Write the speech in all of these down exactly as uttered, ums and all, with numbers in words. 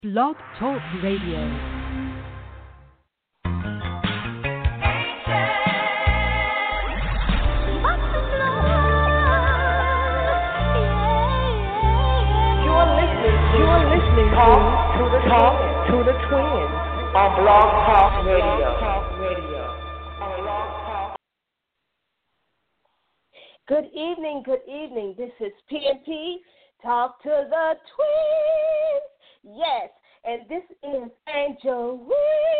Blog Talk Radio. Talk to the Talk to the Twins on Blog Talk Radio. Talk Radio. On Blog Talk. Good evening, good evening. This is P and P, Talk to the Twins. Yes, and this is Angel Reed.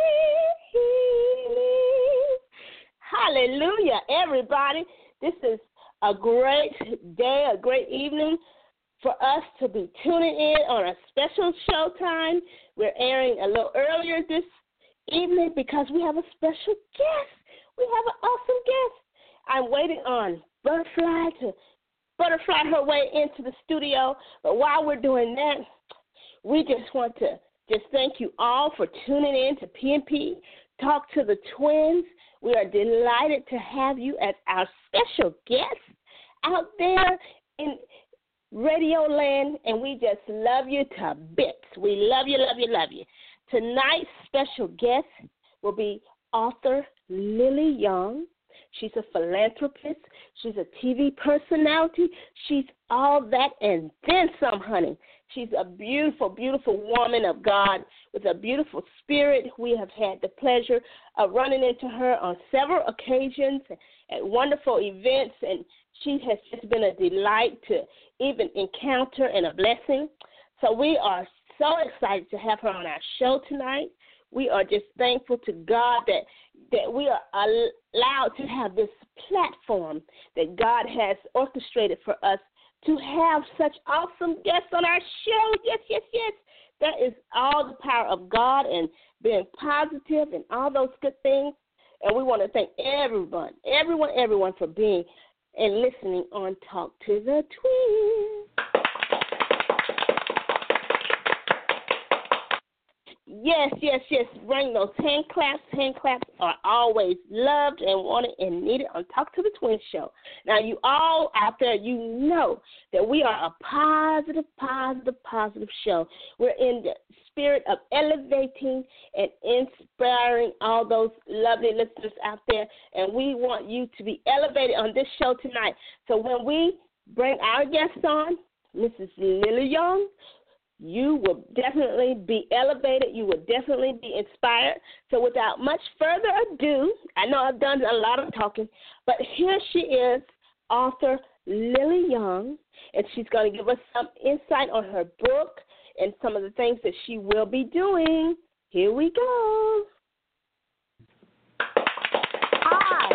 Hallelujah, everybody. This is a great day, a great evening for us to be tuning in on a special show time. We're airing a little earlier this evening because we have a special guest. We have an awesome guest. I'm waiting on Butterfly to butterfly her way into the studio. But while we're doing that, we just want to just thank you all for tuning in to P and P, Talk to the Twins. We are delighted to have you as our special guest out there in Radio Land, and we just love you to bits. We love you, love you, love you. Tonight's special guest will be author Lily Young. She's a philanthropist. She's a T V personality. She's all that and then some, honey. She's a beautiful, beautiful woman of God with a beautiful spirit. We have had the pleasure of running into her on several occasions at wonderful events, and she has just been a delight to even encounter and a blessing. So we are so excited to have her on our show tonight. We are just thankful to God that that we are allowed to have this platform that God has orchestrated for us to have such awesome guests on our show. Yes, yes, yes. That is all the power of God and being positive and all those good things. And we want to thank everyone, everyone, everyone for being and listening on Talk to the Twins. Yes, yes, yes. Bring those hand claps. Hand claps are always loved and wanted and needed on Talk to the Twins show. Now, you all out there, you know that we are a positive, positive, positive show. We're in the spirit of elevating and inspiring all those lovely listeners out there, and we want you to be elevated on this show tonight. So when we bring our guests on, Missus Lily Young, you will definitely be elevated. You will definitely be inspired. So without much further ado, I know I've done a lot of talking, but here she is, author Lily Young, and she's going to give us some insight on her book and some of the things that she will be doing. Here we go. Hi.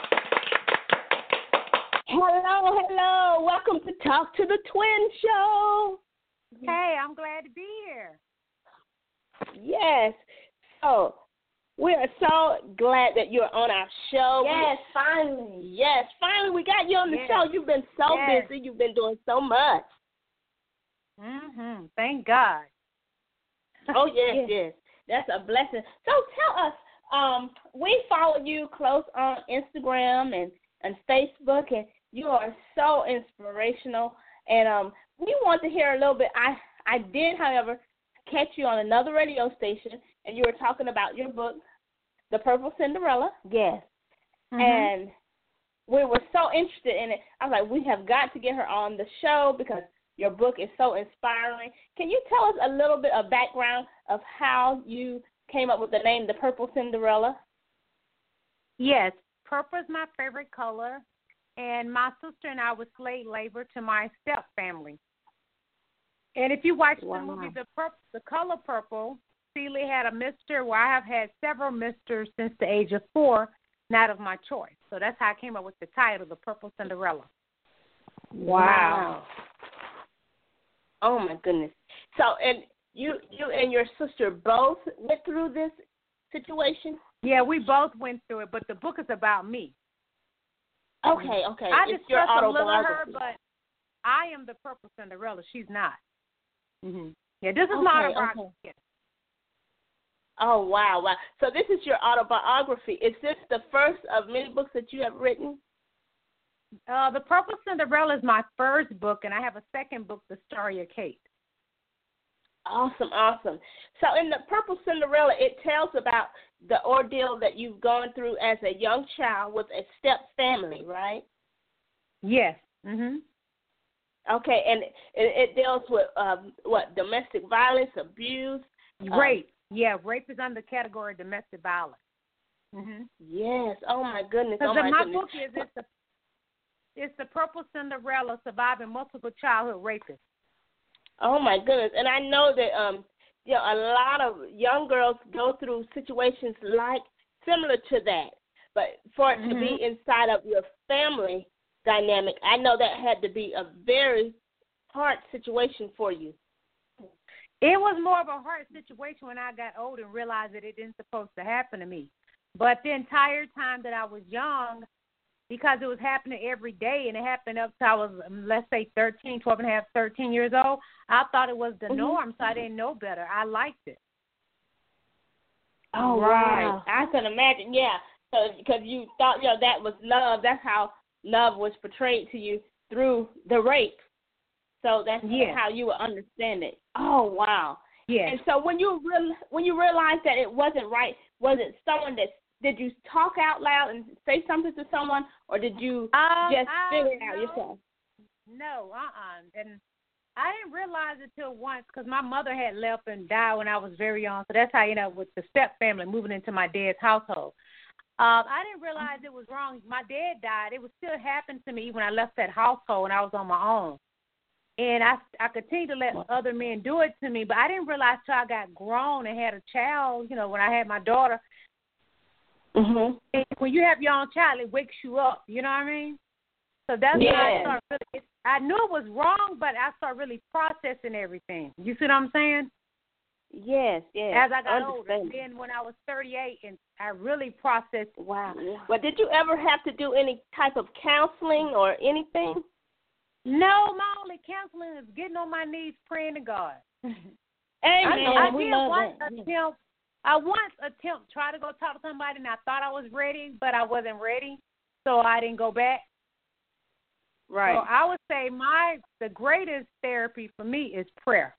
Hello, hello. Welcome to Talk to the Twin Show. Hey, I'm glad to be here. Yes. So we are so glad that you're on our show. Yes, finally. Yes, finally we got you on the yes. show. You've been so yes. busy. You've been doing so much. Mhm. Thank God. Oh yes, yes, yes. That's a blessing. So tell us, um, we follow you close on Instagram and, and Facebook, and you are so inspirational. And um, we want to hear a little bit. I, I did, however, catch you on another radio station, and you were talking about your book, The Purple Cinderella. Yes. Mm-hmm. And we were so interested in it. I was like, we have got to get her on the show because your book is so inspiring. Can you tell us a little bit of background of how you came up with the name The Purple Cinderella? Yes. Purple is my favorite color. And my sister and I were slave labor to my step family. And if you watch wow. the movie The Purple, The Color Purple, Celie had a mister. Well, I have had several misters since the age of four, not of my choice. So that's how I came up with the title, The Purple Cinderella. Wow. wow. Oh, my goodness. So, and you, you and your sister both went through this situation? Yeah, we both went through it, but the book is about me. Okay, okay. I it's discussed your a little of her, autobiography. but I am the Purple Cinderella. She's not. Mm-hmm. Yeah, this is okay, my autobiography. Okay. Oh, wow, wow. So this is your autobiography. Is this the first of many books that you have written? Uh, the Purple Cinderella is my first book, and I have a second book, The Story of Kate. Awesome, awesome. So in the Purple Cinderella, it tells about the ordeal that you've gone through as a young child with a step family, right? Yes. Mhm. Okay, and it, it deals with um, what, domestic violence, abuse, rape. Um, yeah, rape is under the category of domestic violence. Mhm. Yes. Oh my goodness. Because oh my, my goodness. book is it's the it's the Purple Cinderella surviving multiple childhood rapists. Oh my goodness. And I know that um, you know, a lot of young girls go through situations like similar to that. But for it mm-hmm. to be inside of your family dynamic, I know that had to be a very hard situation for you. It was more of a hard situation when I got older and realized that it didn't supposed to happen to me. But the entire time that I was young, because it was happening every day and it happened up to I was, let's say, thirteen, twelve and a half, thirteen years old, I thought it was the mm-hmm. norm, so I didn't know better. I liked it. Oh, right. Wow. I can imagine, yeah, because you thought, you know, that was love. That's how love was portrayed to you through the rape. So that's yeah. how you would understand it. Oh, wow. Yeah. And so when you real, when you realized that it wasn't right, was it someone that, did you talk out loud and say something to someone, or did you um, just I, figure it out no, yourself? No, uh-uh. And I didn't realize it till once because my mother had left and died when I was very young. So that's how I ended up with the step family, moving into my dad's household. Uh, I didn't realize it was wrong. My dad died. It was still happening to me when I left that household and I was on my own. And I, I continued to let other men do it to me, but I didn't realize till I got grown and had a child, you know, when I had my daughter. Mm-hmm. And when you have your own child, it wakes you up, you know what I mean? So that's yeah. when I started really, I knew it was wrong, but I started really processing everything. You see what I'm saying? Yes, yes. As I got older. Then when I was thirty-eight, and I really processed. Wow. Well, did you ever have to do any type of counseling or anything? No, my only counseling is getting on my knees praying to God. Amen. I, I we did love once that. attempt. I once attempt try to go talk to somebody, and I thought I was ready, but I wasn't ready, so I didn't go back. Right. So I would say my the greatest therapy for me is prayer.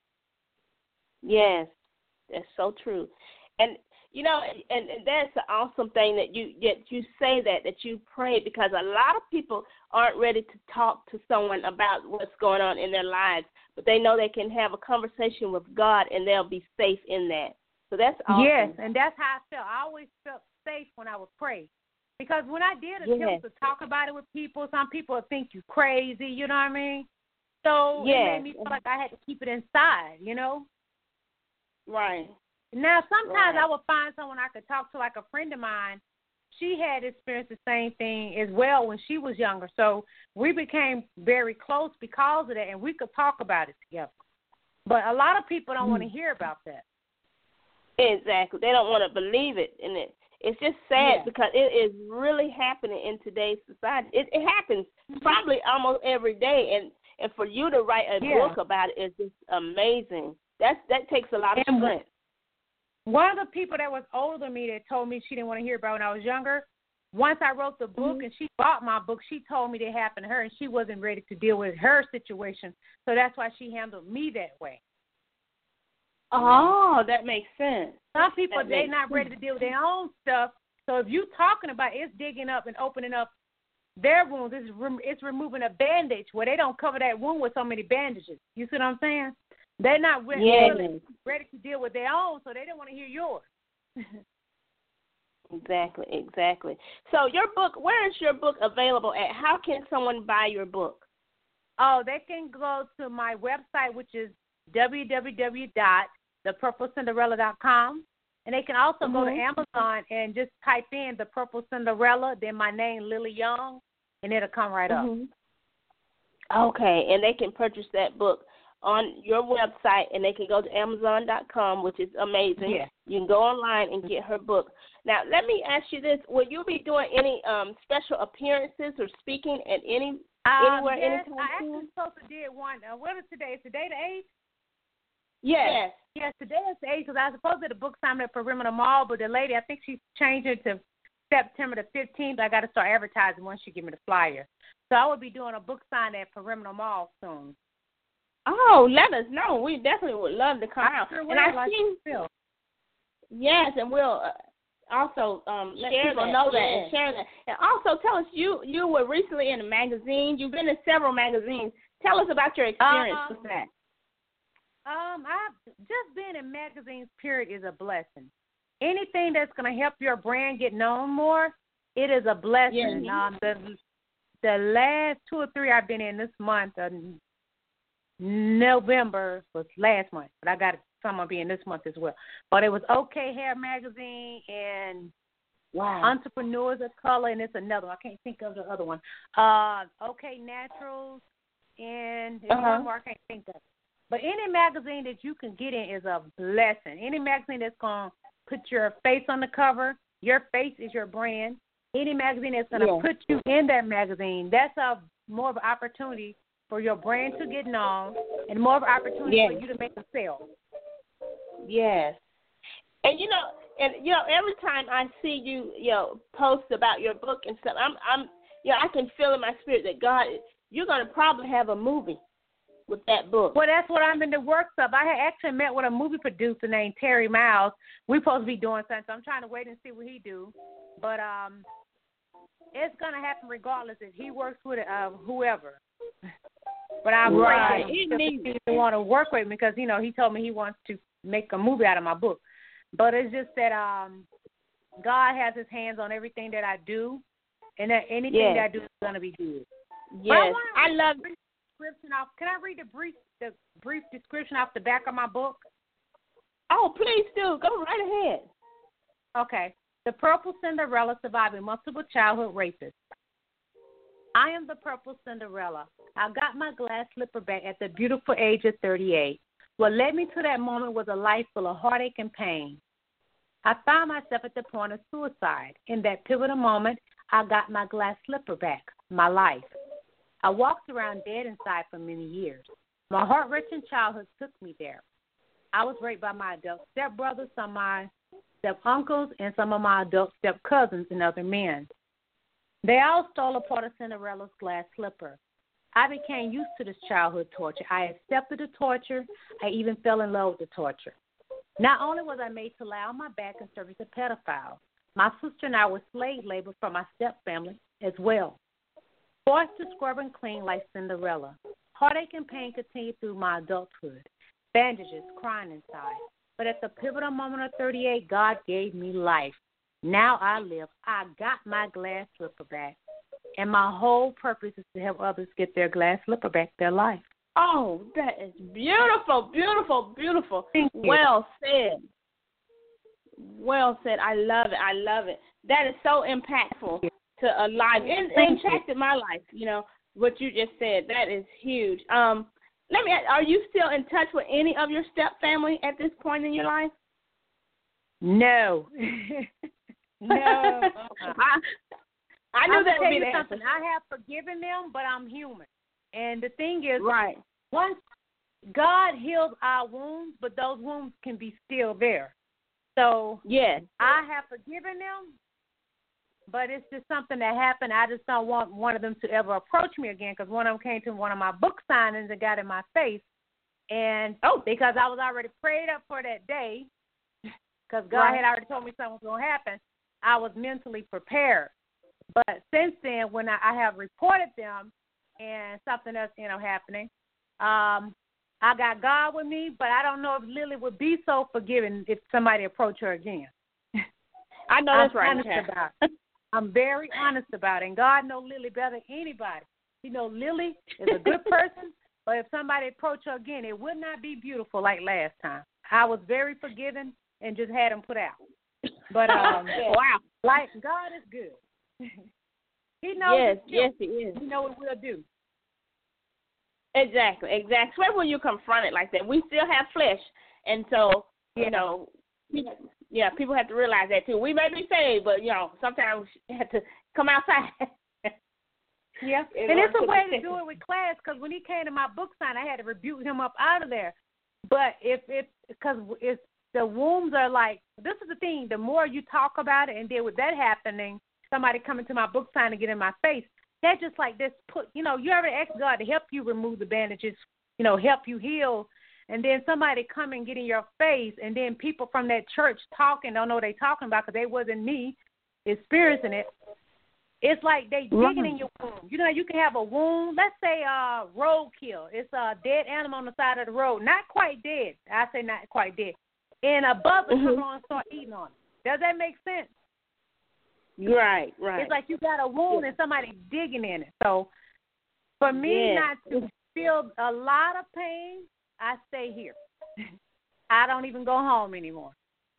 Yes, that's so true, and you know, and, and that's an awesome thing that you that you say that that you pray, because a lot of people aren't ready to talk to someone about what's going on in their lives, but they know they can have a conversation with God and they'll be safe in that. So that's awesome. Yes, and that's how I felt. I always felt safe when I would pray. Because when I did attempt yes. to talk about it with people, some people would think you crazy, you know what I mean? So yes. it made me feel like I had to keep it inside, you know? Right. Now, sometimes right. I would find someone I could talk to, like a friend of mine. She had experienced the same thing as well when she was younger. So we became very close because of that, and we could talk about it together. But a lot of people don't mm. want to hear about that. Exactly. They don't want to believe it, and it it's just sad yeah. because it is really happening in today's society. It, it happens probably almost every day, and, and for you to write a yeah. book about it is just amazing. That's that takes a lot of and strength. One of the people that was older than me that told me she didn't want to hear about when I was younger, once I wrote the book mm-hmm. and she bought my book, she told me that happened to her, and she wasn't ready to deal with her situation. So that's why she handled me that way. Oh, that makes sense. Some people, that they're not ready to deal with their own stuff. So if you're talking about it, it's digging up and opening up their wounds. It's, rem- it's removing a bandage where they don't cover that wound with so many bandages. You see what I'm saying? They're not re- yes. really ready to deal with their own, so they don't want to hear yours. Exactly, exactly. So your book, where is your book available at? How can someone buy your book? Oh, they can go to my website, which is w w w dot the purple cinderella dot com. And they can also mm-hmm. go to Amazon and just type in The Purple Cinderella, then my name, Lily Young, and it'll come right mm-hmm. up. Okay, and they can purchase that book on your website, and they can go to amazon dot com, which is amazing. Yeah. You can go online and get her book. Now, let me ask you this. Will you be doing any um, special appearances or speaking at any um, anywhere yes, anytime I soon? actually supposed to did one. Uh, what is today? Is today the eighth? Yes. Yes, yes today is the eighth, because I was supposed to do the book signing at Perimeter Mall, but the lady, I think she's changed it to September the fifteenth. I got to start advertising once she give me the flyer. So I will be doing a book sign at Perimeter Mall soon. Oh, let us know. We definitely would love to come I out. Sure and will, I've like seen, Phil. yes, and we'll uh, also um, let Share people that, know that yeah. and share that. And also tell us, you you were recently in a magazine. You've been in several magazines. Tell us about your experience Um, with that. Um, I've just being in magazines, period, is a blessing. Anything that's going to help your brand get known more, it is a blessing. Yeah. Um, the the last two or three I've been in this month, uh, November was last month, but I got some will be in this month as well. But it was OK Hair Magazine and Wow. Entrepreneurs of Color, and it's another one. I can't think of the other one. Uh, OK Naturals, and there's Uh-huh. one more I can't think of. But any magazine that you can get in is a blessing. Any magazine that's going to put your face on the cover, your face is your brand. Any magazine that's going to Yeah. put you in that magazine, that's a more of an opportunity for your brand to get known and more of an opportunity Yeah. for you to make a sale. Yes. And you know, and you know, every time I see you, you know, post about your book and stuff, I'm, I'm, you know, I can feel in my spirit that God, you're going to probably have a movie with that book. Well, that's what I'm in the works of. I had actually met with a movie producer named Terry Miles. We're supposed to be doing something, so I'm trying to wait and see what he do. But um, it's going to happen regardless if he works with uh, whoever. But I'm Right. afraid He that needs he doesn't want to work with me because, you know, he told me he wants to make a movie out of my book. But it's just that um, God has his hands on everything that I do, and that anything Yes. that I do is going to be good. Yes. I, I love description off. Can I read the brief the brief description off the back of my book? Oh, please do. Go right ahead. Okay. The Purple Cinderella surviving multiple childhood rapists. I am the Purple Cinderella. I got my glass slipper back at the beautiful age of thirty-eight. What led me to that moment was a life full of heartache and pain. I found myself at the point of suicide. In that pivotal moment, I got my glass slipper back, my life. I walked around dead inside for many years. My heart-wrenching childhood took me there. I was raped by my adult stepbrothers, some of my step-uncles, and some of my adult step-cousins and other men. They all stole a part of Cinderella's glass slipper. I became used to this childhood torture. I accepted the torture. I even fell in love with the torture. Not only was I made to lie on my back and serve as a pedophile, my sister and I were slave labor for my step-family as well. Forced to scrub and clean like Cinderella. Heartache and pain continued through my adulthood. Bandages, crying inside. But at the pivotal moment of thirty-eight, God gave me life. Now I live. I got my glass slipper back. And my whole purpose is to help others get their glass slipper back, their life. Oh, that is beautiful, beautiful, beautiful. Thank you. Well said. Well said. I love it. I love it. That is so impactful to a life. It, it Thank impacted my life, you know, what you just said. That is huge. Um, let me ask, are you still in touch with any of your step family at this point in your life? No. no. I, I knew I'll that would tell be you the something. answer. I have forgiven them, but I'm human. And the thing is, Right. once God heals our wounds, but those wounds can be still there. So Yes. I have forgiven them, but it's just something that happened. I just don't want one of them to ever approach me again because one of them came to one of my book signings and got in my face. And Oh. because I was already prayed up for that day, because God Right. had already told me something was going to happen, I was mentally prepared. But since then, when I, I have reported them and something else, you know, happening, um, I got God with me, but I don't know if Lily would be so forgiving if somebody approached her again. I know I'm that's right. honest Kat. about it. I'm very honest about it, and God knows Lily better than anybody. You know, Lily is a good person, but if somebody approached her again, it would not be beautiful like last time. I was very forgiving and just had them put out. But um, Wow. like God is good. He knows. Yes, his yes, children. he is. He knows what we'll do. Exactly, exactly. Especially when you confront it like that. We still have flesh, and so you know, yeah, people have to realize that too. We may be saved, but you know, sometimes we have to come outside. Yeah, In and it's order a to way protect to do him. it with class because when he came to my book sign, I had to rebuke him up out of there. But if it because it's the wounds are like this is the thing. The more you talk about it, and then with that happening, somebody coming to my book sign to get in my face, they're just like this. Put you know, you already asked God to help you remove the bandages, you know, help you heal. And then somebody come and get in your face, and then people from that church talking, don't know what they talking about because they wasn't me experiencing it. It's like they digging in your wound. You know, you can have a wound. Let's say uh, roadkill. It's a dead animal on the side of the road. Not quite dead. I say not quite dead. And a buzzer mm-hmm. come on and start eating on it. Does that make sense? Right, right. It's like you got a wound yeah. and somebody digging in it. So for me yeah. not to feel a lot of pain, I stay here. I don't even go home anymore.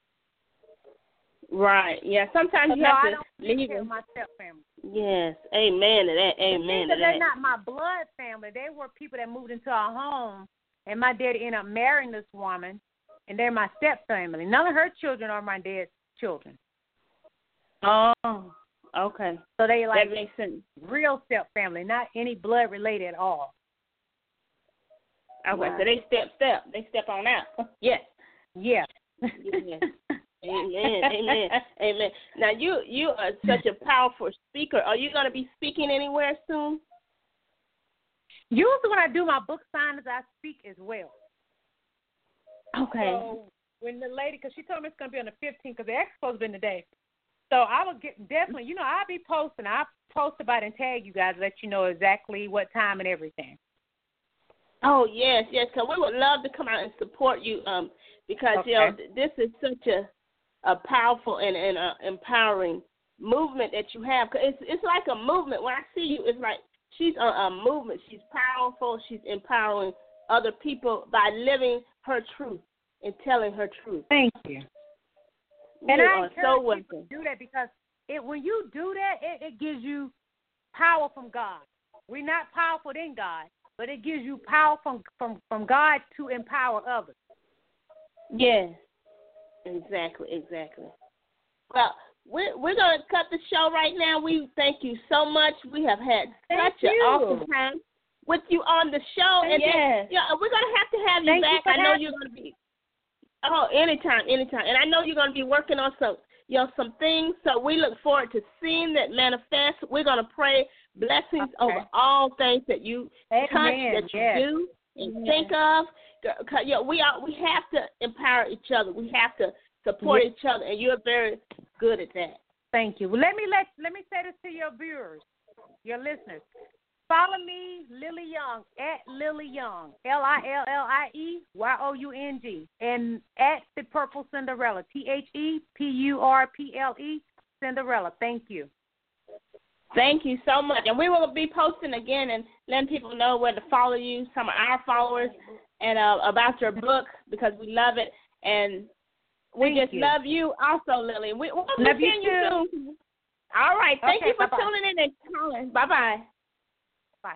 Right. Yeah. Sometimes you no, have I to don't leave care my step family. Yes. Amen to that. Amen to that. They're not my blood family. They were people that moved into our home, and my dad ended up marrying this woman, and they're my step family. None of her children are my dad's children. Oh. Okay. So they like that makes sense. Real step family, not any blood related at all. Okay. Right. So they step step. They step on out. Yes. Yeah. Yes. Amen, amen, amen. Now, you you are such a powerful speaker. Are you going to be speaking anywhere soon? Usually when I do my book signings, I speak as well. Okay. So when the lady, because she told me it's going to be on the fifteenth, because the expo's been today. So I will get, definitely, you know, I'll be posting. I'll post about it and tag you guys, let you know exactly what time and everything. Oh, yes, yes, because we would love to come out and support you um, because, okay. you know, this is such a a powerful and, and uh, empowering movement that you have. Cause it's it's like a movement. When I see you, it's like she's a, a movement. She's powerful. She's empowering other people by living her truth and telling her truth. Thank you. you and I are encourage so people welcome. to do that because it, when you do that, it, it gives you power from God. We're not powerful than God, but it gives you power from, from, from God to empower others. Yes. Exactly, exactly. Well, we're, we're going to cut the show right now. We thank you so much. We have had thank such you. an awesome time with you on the show. And yes. then, you know, we're going to have to have you thank back. You I know having- you're going to be, oh, anytime, anytime. And I know you're going to be working on some, you know, some things. So we look forward to seeing that manifest. We're going to pray blessings okay. over all things that you Amen. touch, that you yes. do and Amen. think of. You know, we are, we have to empower each other. We have to support yes. each other, and you're very good at that. Thank you. Well, let me let let me say this to your viewers, your listeners. Follow me, Lily Young, at Lily Young, L I L L I E Y O U N G, and at The Purple Cinderella, T H E P U R P L E, Cinderella. Thank you. Thank you so much. And we will be posting again and letting people know where to follow you, some of our followers, and uh, about your book, because we love it. And we thank just you. love you also, Lily. We, we'll love be seeing you, you soon. All right. Thank okay, you for bye-bye. tuning in and calling. Bye-bye. Bye.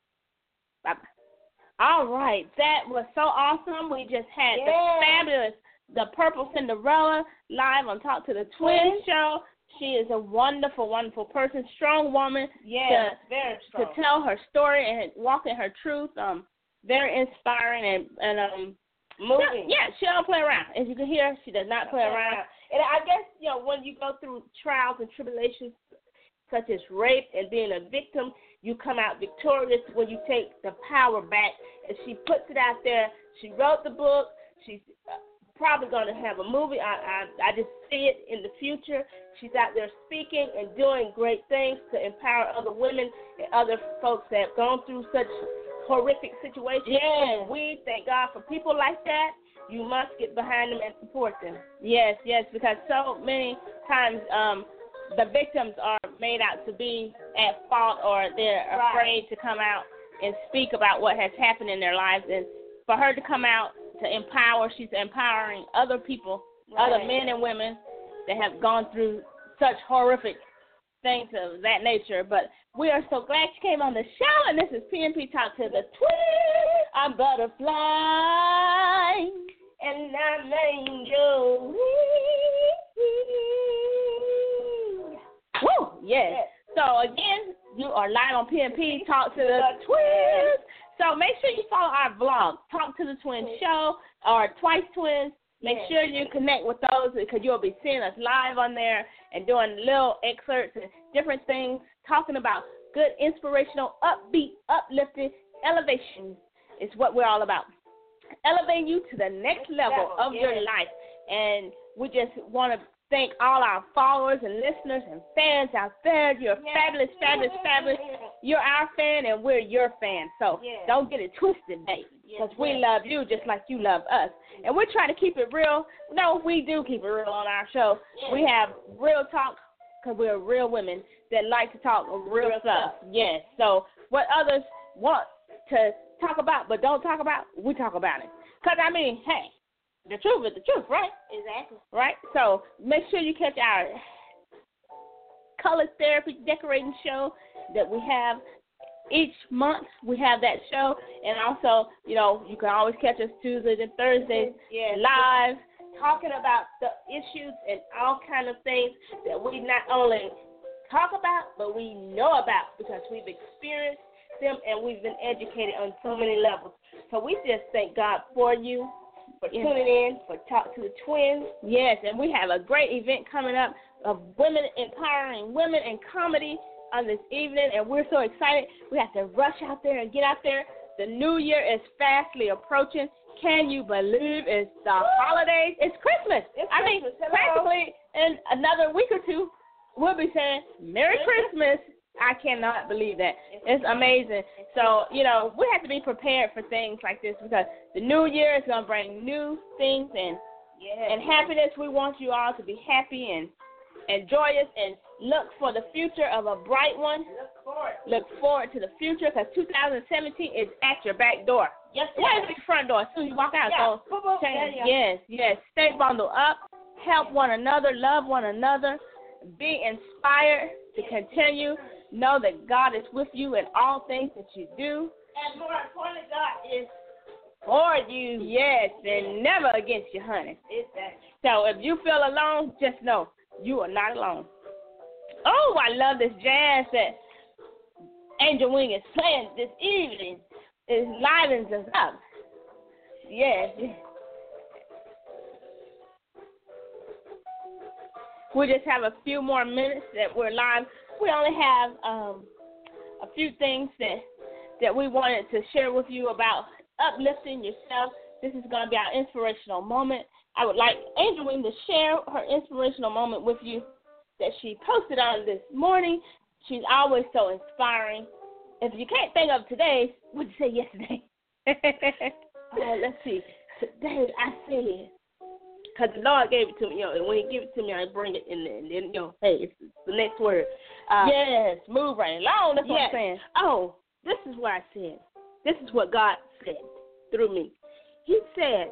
Bye-bye. All right. That was so awesome. We just had yeah. the fabulous, the Purple Cinderella live on Talk to the Twins show. She is a wonderful, wonderful person, strong woman. Yeah, to, very strong. To tell her story and walk in her truth. Um, very inspiring and, and um, moving. Yeah, she don't play around. As you can hear, she does not play around. And I guess, you know, when you go through trials and tribulations such as rape and being a victim, you come out victorious when you take the power back. And she puts it out there. She wrote the book. She's uh, probably going to have a movie. I, I I just see it in the future. She's out there speaking and doing great things to empower other women and other folks that have gone through such horrific situations. Yeah. We thank God for people like that. You must get behind them and support them. Yes, yes, because so many times um, the victims are made out to be at fault, or they're right. afraid to come out and speak about what has happened in their lives. And for her to come out to empower, she's empowering other people, right. other men and women that have gone through such horrific things of that nature. But we are so glad she came on the show, and this is P N P Talk to the Twins. I'm Butterfly, and I'm Angel. Woo! Yes. yes. So, again, you are live on P N P Talk to the Twins. So make sure you follow our vlog, Talk to the Twins Show, or Twice Twins. Make yes. sure you connect with those, because you'll be seeing us live on there and doing little excerpts and different things, talking about good, inspirational, upbeat, uplifting, elevation is what we're all about. Elevating you to the next level of yes. your life. And we just want to thank all our followers and listeners and fans out there. You're yes. fabulous, fabulous, fabulous. You're our fan, and we're your fan. So yes. don't get it twisted, baby, because yes. we love you just like you love us. And we're trying to keep it real. No, we do keep it real on our show. Yes. We have real talk because we're real women that like to talk real, real stuff. stuff. Yes. So what others want to talk about but don't talk about, we talk about it. Because, I mean, hey, the truth is the truth, right? Exactly. Right? So make sure you catch our color therapy decorating show that we have each month. We have that show. And also, you know, you can always catch us Tuesdays and Thursdays yes. live talking about the issues and all kind of things that we not only talk about, but we know about because we've experienced them and we've been educated on so many levels. So we just thank God for you, for yes. tuning in, for Talk to the Twins. Yes, and we have a great event coming up of women empowering women in comedy on this evening, and we're so excited. We have to rush out there and get out there. The new year is fastly approaching. Can you believe it's the holidays? It's Christmas. It's I Christmas. mean, practically in another week or two, we'll be saying Merry Christmas. I cannot believe that. It's amazing. So, you know, we have to be prepared for things like this because the new year is going to bring new things and yes. and happiness. We want you all to be happy and, and joyous and look for the future of a bright one. Look forward. Look forward to the future because two thousand seventeen is at your back door. Yes, Where's the front door? As soon as you walk out, yeah. so boop, boop. change. Yes, yes. Stay bundled up. Help one another. Love one another. Be inspired to continue. Know that God is with you in all things that you do. And more importantly, God is for you. Yes, and never against you, honey. Exactly. So if you feel alone, just know you are not alone. Oh, I love this jazz that Angel Wing is playing this evening. It livens us up. Yes. We just have a few more minutes that we're live. We only have um, a few things that that we wanted to share with you about uplifting yourself. This is going to be our inspirational moment. I would like Angel Wing to share her inspirational moment with you that she posted on this morning. She's always so inspiring. If you can't think of today, what did you say yesterday? uh, let's see. Today I said, because the Lord gave it to me, you know, and when He gave it to me, I bring it in there, and then, you know, hey, it's the next word. Uh, yes, move right along. That's what yes. I'm saying. Oh, this is what I said. This is what God said through me. He said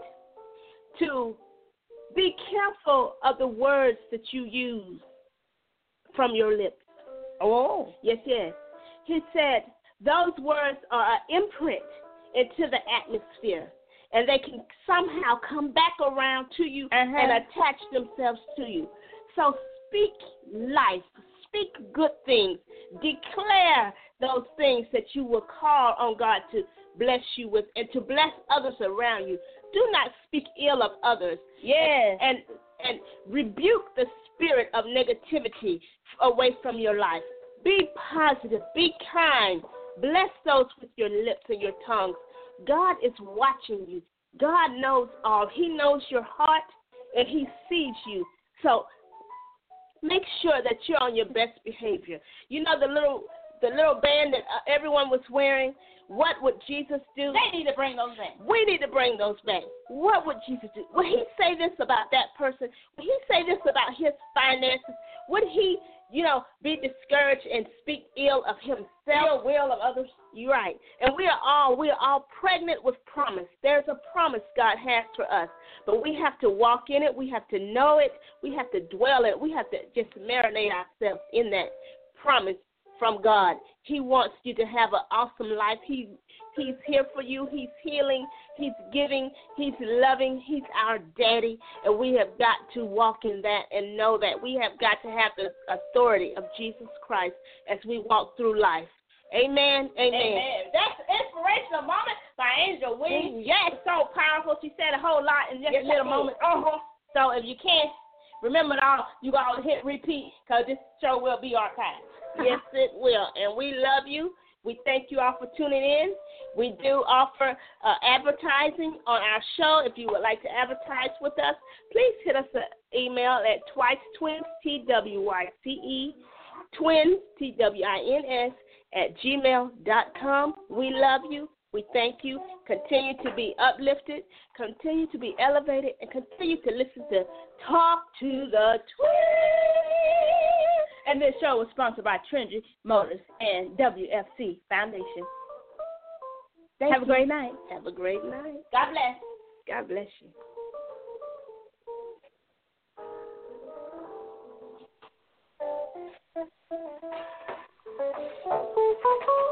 to be careful of the words that you use from your lips. Oh. Yes, yes. He said those words are an imprint into the atmosphere, and they can somehow come back around to you uh-huh. and attach themselves to you. So speak life. Speak good things. Declare those things that you will call on God to bless you with and to bless others around you. Do not speak ill of others. Yes. And, and, and rebuke the spirit of negativity away from your life. Be positive. Be kind. Bless those with your lips and your tongues. God is watching you. God knows all. He knows your heart, and He sees you. So make sure that you're on your best behavior. You know the little the little band that uh, everyone was wearing? What would Jesus do? They need to bring those back. We need to bring those back. What would Jesus do? Would He say this about that person? Would He say this about his finances? Would He, you know, be discouraged and speak ill of himself? Ill will of others. You're right. And we are all we are all pregnant with promise. There's a promise God has for us. But we have to walk in it. We have to know it. We have to dwell it. We have to just marinate ourselves in that promise from God. He wants you to have an awesome life. He He's here for you. He's healing. He's giving. He's loving. He's our daddy. And we have got to walk in that and know that we have got to have the authority of Jesus Christ as we walk through life. Amen. Amen. Amen. That's an inspirational moment by Angel Wing. Yes, so powerful. She said a whole lot in just yes, a little moment. Uh-huh. So if you can't remember it all, you got to hit repeat because this show will be archived. Yes, it will. And we love you. We thank you all for tuning in. We do offer uh, advertising on our show. If you would like to advertise with us, please hit us an email at twice twins, T W Y C E, twins, T W I N S, at gmail dot com. We love you. We thank you. Continue to be uplifted. Continue to be elevated. And continue to listen to Talk to the Twins. And this show was sponsored by Trinity Motors and W F C Foundation. Thank Have you. a great night. Have a great night. God bless. God bless you.